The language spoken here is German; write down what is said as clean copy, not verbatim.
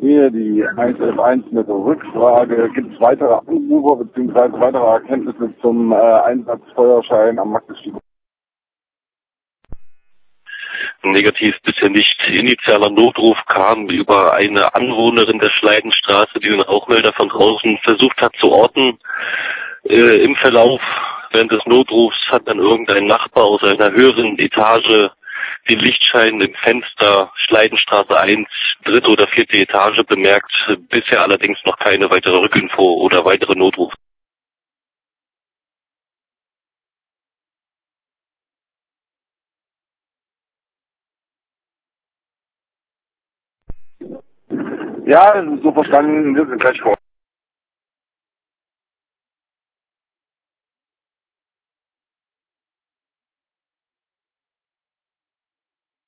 Hier die 111 mit Rückfrage. Gibt es weitere Anrufe bzw. weitere Erkenntnisse zum Einsatzfeuerschein am Magdeburger? Negativ bisher nicht. Initialer Notruf kam über eine Anwohnerin der Schleidenstraße, die den Rauchmelder von draußen versucht hat zu orten. Im Verlauf während des Notrufs hat dann irgendein Nachbar aus einer höheren Etage den Lichtschein im Fenster Schleidenstraße 1, dritte oder vierte Etage bemerkt. Bisher allerdings noch keine weitere Rückinfo oder weitere Notruf. Ja, so verstanden. Wir sind gleich vor.